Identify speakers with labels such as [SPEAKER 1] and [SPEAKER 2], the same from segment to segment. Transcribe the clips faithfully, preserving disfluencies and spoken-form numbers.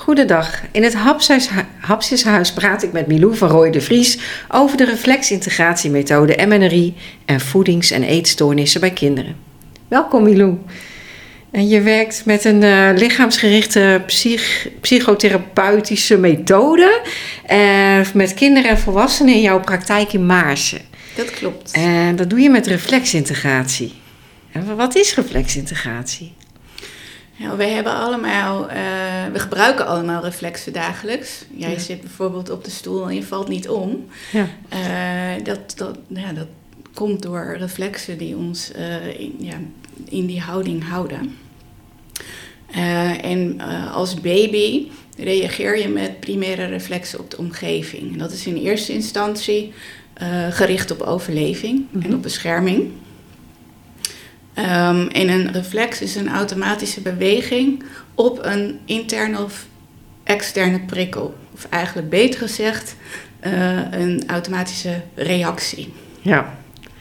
[SPEAKER 1] Goedendag. In het Hapsjeshuis praat ik met Milou van Rooij de Vries over de reflexintegratiemethode M N R I en voedings- en eetstoornissen bij kinderen. Welkom Milou. En je werkt met een uh, lichaamsgerichte psych- psychotherapeutische methode uh, met kinderen en volwassenen in jouw praktijk in Maarsen.
[SPEAKER 2] Dat klopt.
[SPEAKER 1] En dat doe je met reflexintegratie. En wat is reflexintegratie?
[SPEAKER 2] Ja, we hebben allemaal, uh, we gebruiken allemaal reflexen dagelijks. Jij ja. zit bijvoorbeeld op de stoel en je valt niet om. Ja. Uh, dat, dat, ja, dat komt door reflexen die ons uh, in, ja, in die houding houden. Uh, en uh, als baby reageer je met primaire reflexen op de omgeving. En dat is in eerste instantie uh, gericht op overleving mm-hmm. en op bescherming. Um, en een reflex is een automatische beweging op een interne of externe prikkel. Of eigenlijk beter gezegd, uh, een automatische reactie.
[SPEAKER 1] Ja.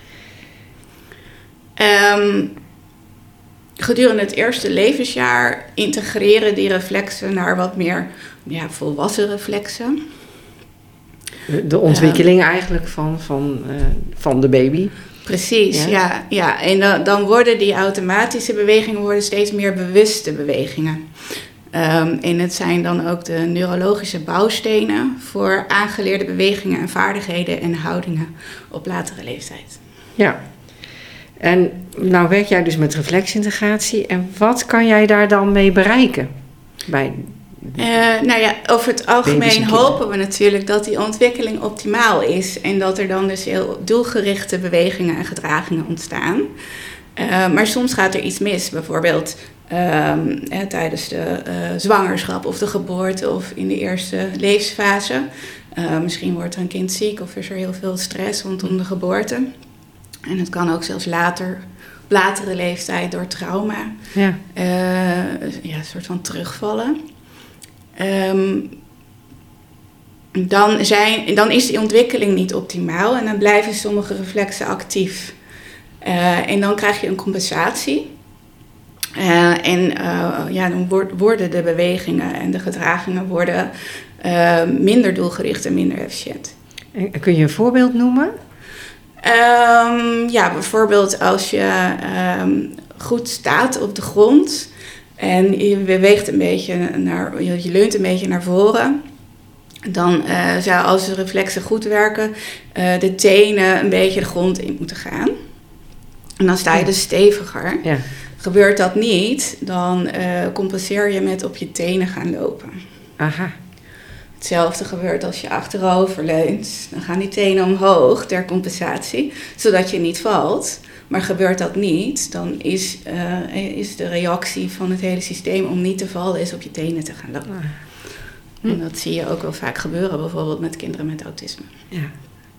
[SPEAKER 2] Um, gedurende het eerste levensjaar integreren die reflexen naar wat meer ja, volwassen reflexen.
[SPEAKER 1] De ontwikkeling um, eigenlijk van, van, uh, van de baby.
[SPEAKER 2] Precies, ja. ja, ja. En dan, dan worden die automatische bewegingen worden steeds meer bewuste bewegingen. Um, en het zijn dan ook de neurologische bouwstenen voor aangeleerde bewegingen en vaardigheden en houdingen op latere leeftijd.
[SPEAKER 1] Ja. En nou werk jij dus met reflexintegratie. En wat kan jij daar dan mee bereiken? Bij
[SPEAKER 2] Uh, nou ja, over het algemeen hopen we natuurlijk dat die ontwikkeling optimaal is. En dat er dan dus heel doelgerichte bewegingen en gedragingen ontstaan. Uh, maar soms gaat er iets mis. Bijvoorbeeld uh, eh, tijdens de uh, zwangerschap of de geboorte of in de eerste levensfase. Uh, misschien wordt een kind ziek of is er heel veel stress rondom de geboorte. En het kan ook zelfs later, op latere leeftijd door trauma, ja. Uh, ja, een soort van terugvallen. Um, dan, zijn, dan is die ontwikkeling niet optimaal en dan blijven sommige reflexen actief. Uh, en dan krijg je een compensatie. Uh, en uh, ja, dan worden de bewegingen en de gedragingen worden, uh, minder doelgericht en minder efficiënt.
[SPEAKER 1] En kun je een voorbeeld noemen?
[SPEAKER 2] Um, ja, bijvoorbeeld als je um, goed staat op de grond en je beweegt een beetje naar, je leunt een beetje naar voren. Dan uh, zou als de reflexen goed werken, uh, de tenen een beetje de grond in moeten gaan. En dan sta je dus steviger. Ja. Gebeurt dat niet, dan uh, compenseer je met op je tenen gaan lopen.
[SPEAKER 1] Aha.
[SPEAKER 2] Hetzelfde gebeurt als je achterover leunt. Dan gaan die tenen omhoog ter compensatie, zodat je niet valt. Maar gebeurt dat niet, dan is, uh, is de reactie van het hele systeem om niet te vallen, is op je tenen te gaan lopen. Hm. En dat zie je ook wel vaak gebeuren, bijvoorbeeld met kinderen met autisme.
[SPEAKER 1] Ja.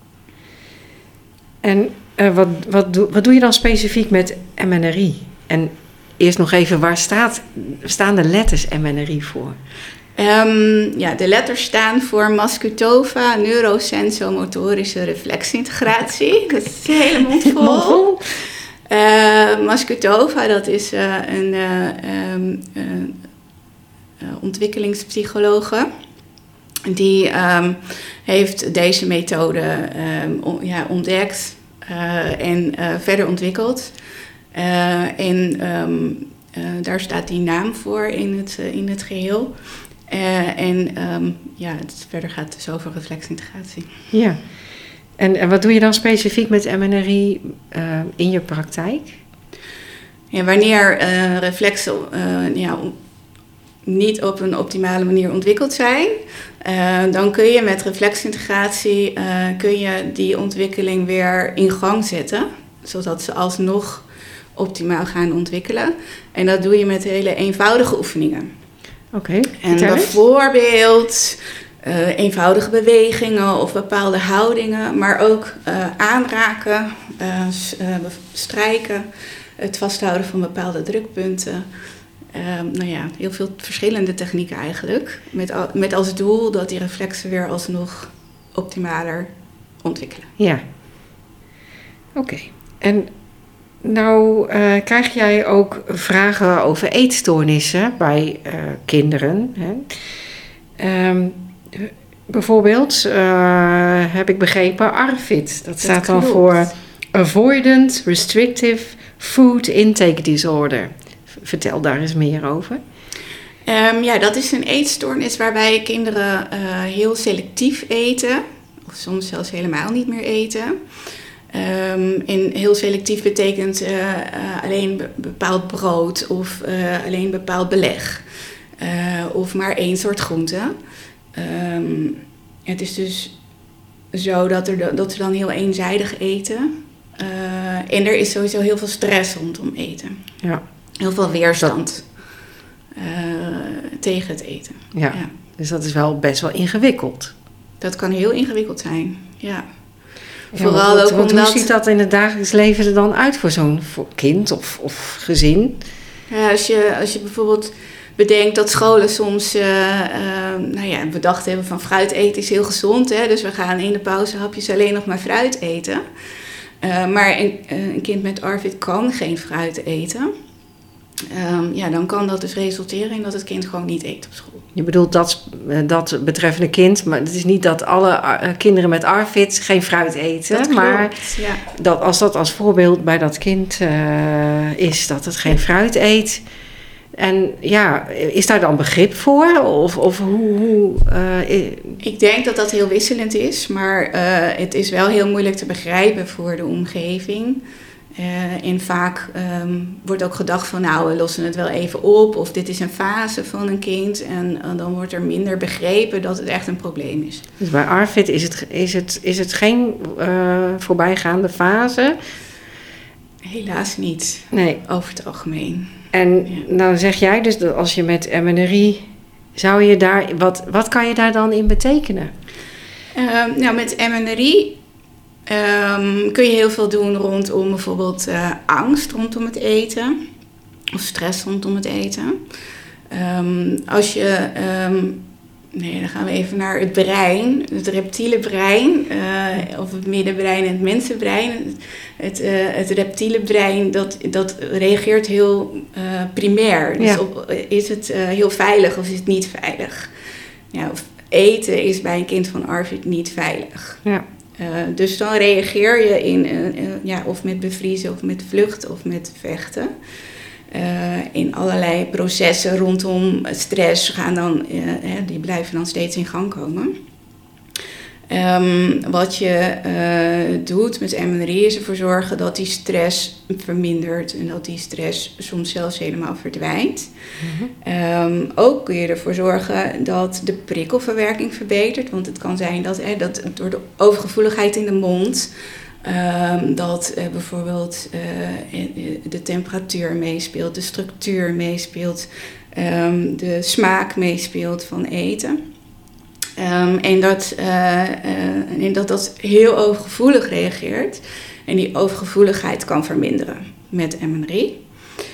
[SPEAKER 1] En uh, wat, wat, doe, wat doe je dan specifiek met M N R I? En eerst nog even, waar staat, staan de letters M N R I voor?
[SPEAKER 2] Um, ja, de letters staan voor Mascutova Neurosensomotorische Reflexintegratie. Dat is een hele mond vol. Mond vol. Uh, Mascutova, dat is uh, een uh, um, uh, uh, ontwikkelingspsychologe. Die um, heeft deze methode um, on, ja, ontdekt uh, en uh, verder ontwikkeld. Uh, en um, uh, daar staat die naam voor in het, uh, in het geheel. Uh, en um, ja, het verder gaat het dus over reflexintegratie.
[SPEAKER 1] Ja, en, en wat doe je dan specifiek met M N R I uh, in je praktijk?
[SPEAKER 2] Ja, wanneer uh, reflexen uh, ja, niet op een optimale manier ontwikkeld zijn, uh, dan kun je met reflexintegratie uh, kun je die ontwikkeling weer in gang zetten, zodat ze alsnog optimaal gaan ontwikkelen. En dat doe je met hele eenvoudige oefeningen.
[SPEAKER 1] Oké, okay,
[SPEAKER 2] en bijvoorbeeld uh, eenvoudige bewegingen of bepaalde houdingen, maar ook uh, aanraken, uh, strijken, het vasthouden van bepaalde drukpunten. Uh, nou ja, heel veel verschillende technieken eigenlijk, met, al, met als doel dat die reflexen weer alsnog optimaler ontwikkelen.
[SPEAKER 1] Ja, oké. Okay. En nou uh, krijg jij ook vragen over eetstoornissen bij uh, kinderen. Hè? Um, bijvoorbeeld uh, heb ik begrepen A R F I D. Dat staat dan voor Avoidant Restrictive Food Intake Disorder. Vertel daar eens meer over.
[SPEAKER 2] Um, ja, dat is een eetstoornis waarbij kinderen uh, heel selectief eten. Of soms zelfs helemaal niet meer eten. Um, en heel selectief betekent uh, uh, alleen be- bepaald brood of uh, alleen bepaald beleg. Uh, of maar één soort groente. Um, het is dus zo dat, er, dat ze dan heel eenzijdig eten. Uh, en er is sowieso heel veel stress rondom eten.
[SPEAKER 1] Ja.
[SPEAKER 2] Heel veel weerstand uh, tegen het eten.
[SPEAKER 1] Ja, ja, dus dat is wel best wel ingewikkeld.
[SPEAKER 2] Dat kan heel ingewikkeld zijn, ja.
[SPEAKER 1] Ja,
[SPEAKER 2] Vooral
[SPEAKER 1] want,
[SPEAKER 2] ook
[SPEAKER 1] want
[SPEAKER 2] omdat...
[SPEAKER 1] Hoe ziet dat in het dagelijks leven er dan uit voor zo'n voor kind of, of gezin?
[SPEAKER 2] Ja, als, je, als je bijvoorbeeld bedenkt dat scholen soms... Uh, uh, nou ja, bedacht hebben van fruit eten is heel gezond. Hè? Dus we gaan in de pauzehapjes alleen nog maar fruit eten. Uh, maar een, een kind met A R F I D kan geen fruit eten. Um, ja, dan kan dat dus resulteren in dat het kind gewoon niet eet op school.
[SPEAKER 1] Je bedoelt dat, dat betreffende kind, maar het is niet dat alle uh, kinderen met A R F I D geen fruit eten.
[SPEAKER 2] Dat
[SPEAKER 1] maar
[SPEAKER 2] klopt, ja.
[SPEAKER 1] dat als dat als voorbeeld bij dat kind uh, is dat het geen fruit eet. En ja, is daar dan begrip voor? Of, of hoe... hoe uh,
[SPEAKER 2] Ik denk dat dat heel wisselend is, maar uh, het is wel heel moeilijk te begrijpen voor de omgeving. Uh, en vaak um, wordt ook gedacht van nou, we lossen het wel even op. Of dit is een fase van een kind. En uh, dan wordt er minder begrepen dat het echt een probleem is.
[SPEAKER 1] Dus bij A R F I D is het, is het, is het geen uh, voorbijgaande fase?
[SPEAKER 2] Helaas niet,
[SPEAKER 1] nee.
[SPEAKER 2] Over het algemeen.
[SPEAKER 1] En
[SPEAKER 2] ja.
[SPEAKER 1] nou zeg jij dus dat als je met M N R I, zou je daar, wat, wat kan je daar dan in betekenen?
[SPEAKER 2] Uh, nou, met M N R I um, kun je heel veel doen rondom bijvoorbeeld uh, angst rondom het eten. Of stress rondom het eten. Um, als je... Um, nee, dan gaan we even naar het brein. Het reptiele brein. Uh, of het middenbrein en het mensenbrein. Het, uh, het reptiele brein, dat, dat reageert heel uh, primair. Dus
[SPEAKER 1] ja.
[SPEAKER 2] op, is het uh, heel veilig of is het niet veilig? Ja, of eten is bij een kind van A R F I D niet veilig.
[SPEAKER 1] Ja.
[SPEAKER 2] Uh, dus dan reageer je in, uh, uh, ja, of met bevriezen of met vluchten of met vechten. Uh, in allerlei processen rondom stress gaan dan, uh, hè, die blijven dan steeds in gang komen. Um, wat je uh, doet met M N R I is ervoor zorgen dat die stress vermindert en dat die stress soms zelfs helemaal verdwijnt. Mm-hmm. Um, ook kun je ervoor zorgen dat de prikkelverwerking verbetert, want het kan zijn dat, hè, dat door de overgevoeligheid in de mond... Um, dat uh, bijvoorbeeld uh, de temperatuur meespeelt, de structuur meespeelt, um, de smaak meespeelt van eten. Um, en, dat, uh, uh, en dat dat heel overgevoelig reageert. En die overgevoeligheid kan verminderen met M N R I.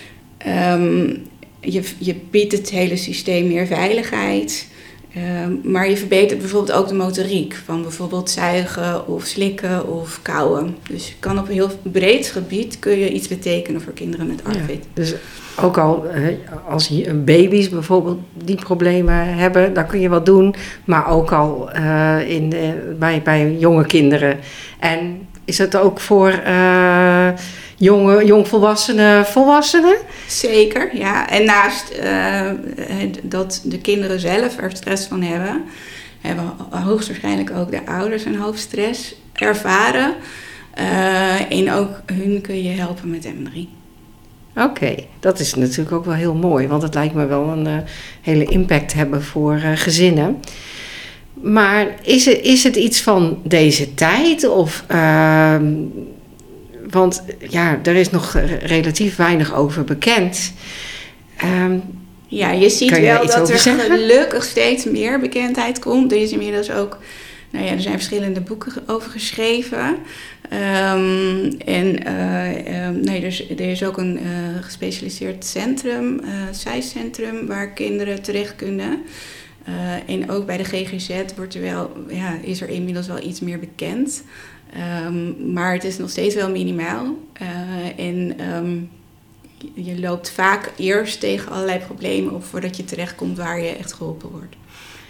[SPEAKER 2] Um, je, je biedt het hele systeem meer veiligheid. Um, maar je verbetert bijvoorbeeld ook de motoriek van bijvoorbeeld zuigen of slikken of kauwen. Dus je kan op een heel breed gebied kun je iets betekenen voor kinderen met A R F I D.
[SPEAKER 1] Ja, dus ook al als baby's bijvoorbeeld die problemen hebben, dan kun je wat doen. Maar ook al uh, in de, bij, bij jonge kinderen. En is het ook voor uh, jonge, jongvolwassenen volwassenen?
[SPEAKER 2] Zeker, ja. En naast uh, dat de kinderen zelf er stress van hebben, hebben hoogstwaarschijnlijk ook de ouders een hoop stress ervaren. Uh, en ook hun kun je helpen met M N R I.
[SPEAKER 1] Oké, okay, dat is natuurlijk ook wel heel mooi, want het lijkt me wel een uh, hele impact hebben voor uh, gezinnen. Maar is het, is het iets van deze tijd? Of, uh, want ja, er is nog relatief weinig over bekend. Um,
[SPEAKER 2] ja, je ziet
[SPEAKER 1] je
[SPEAKER 2] wel dat er
[SPEAKER 1] zeggen?
[SPEAKER 2] gelukkig steeds meer bekendheid komt. Er is inmiddels ook, nou ja, er zijn verschillende boeken over geschreven. Um, en uh, um, nee, er, is, er is ook een uh, gespecialiseerd centrum, uh, S A I S-centrum, waar kinderen terecht kunnen. Uh, en ook bij de G G Z wordt er wel, ja, is er inmiddels wel iets meer bekend. Um, maar het is nog steeds wel minimaal. Uh, en um, je loopt vaak eerst tegen allerlei problemen op voordat je terechtkomt waar je echt geholpen wordt.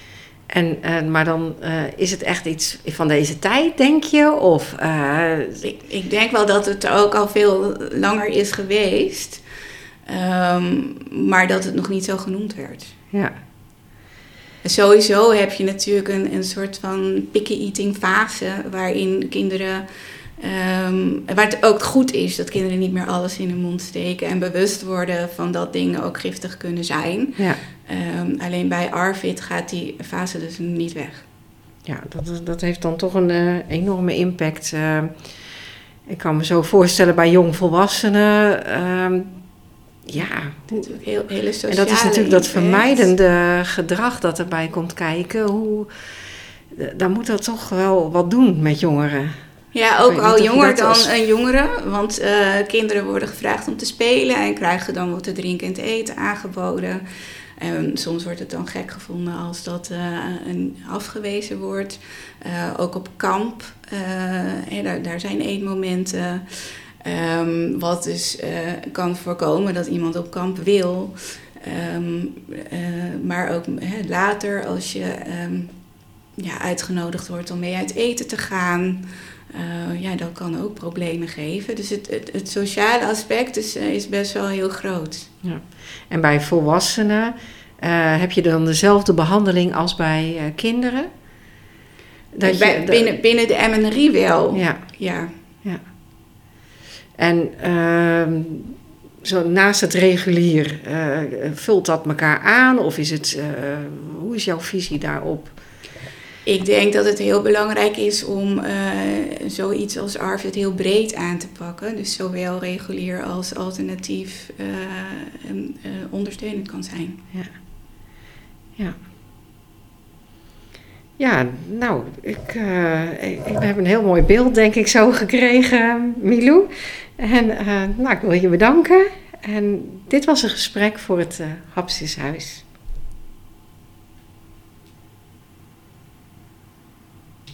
[SPEAKER 1] En, uh, maar dan uh, is het echt iets van deze tijd, denk je? Of, uh...
[SPEAKER 2] ik, ik denk wel dat het ook al veel langer is geweest. Um, maar dat het nog niet zo genoemd werd.
[SPEAKER 1] Ja.
[SPEAKER 2] Sowieso heb je natuurlijk een, een soort van picky eating fase waarin kinderen, um, waar het ook goed is dat kinderen niet meer alles in hun mond steken en bewust worden van dat dingen ook giftig kunnen zijn.
[SPEAKER 1] Ja.
[SPEAKER 2] Um, alleen bij Arvid gaat die fase dus niet weg.
[SPEAKER 1] Ja, dat, dat heeft dan toch een uh, enorme impact. Uh, ik kan me zo voorstellen bij jongvolwassenen. Uh, Ja,
[SPEAKER 2] heel, hele sociale
[SPEAKER 1] en dat is natuurlijk dat
[SPEAKER 2] impact.
[SPEAKER 1] vermijdende gedrag dat erbij komt kijken. Hoe, dan moet dat toch wel wat doen met jongeren.
[SPEAKER 2] Ja, ook al jonger dan
[SPEAKER 1] als...
[SPEAKER 2] een jongere. Want uh, kinderen worden gevraagd om te spelen en krijgen dan wat te drinken en te eten aangeboden. En soms wordt het dan gek gevonden als dat uh, een afgewezen wordt. Uh, ook op kamp, uh, hey, daar, daar zijn eetmomenten. Um, wat dus uh, kan voorkomen dat iemand op kamp wil. Um, uh, maar ook he, later als je um, ja, uitgenodigd wordt om mee uit eten te gaan. Uh, ja, dat kan ook problemen geven. Dus het, het, het sociale aspect is, uh, is best wel heel groot.
[SPEAKER 1] Ja. En bij volwassenen uh, heb je dan dezelfde behandeling als bij uh, kinderen?
[SPEAKER 2] Dat bij, je, binnen, de... binnen de M N R I wel.
[SPEAKER 1] Ja.
[SPEAKER 2] Ja.
[SPEAKER 1] Ja. En uh, zo naast het regulier, uh, vult dat elkaar aan? Of is het, uh, hoe is jouw visie daarop?
[SPEAKER 2] Ik denk dat het heel belangrijk is om uh, zoiets als Arvid heel breed aan te pakken. Dus zowel regulier als alternatief uh, en, uh, ondersteunend kan zijn.
[SPEAKER 1] Ja. Ja. Ja, nou, ik, uh, ik, we hebben een heel mooi beeld, denk ik, zo gekregen, Milou. En uh, nou, ik wil je bedanken. En dit was een gesprek voor het uh, Hapsishuis.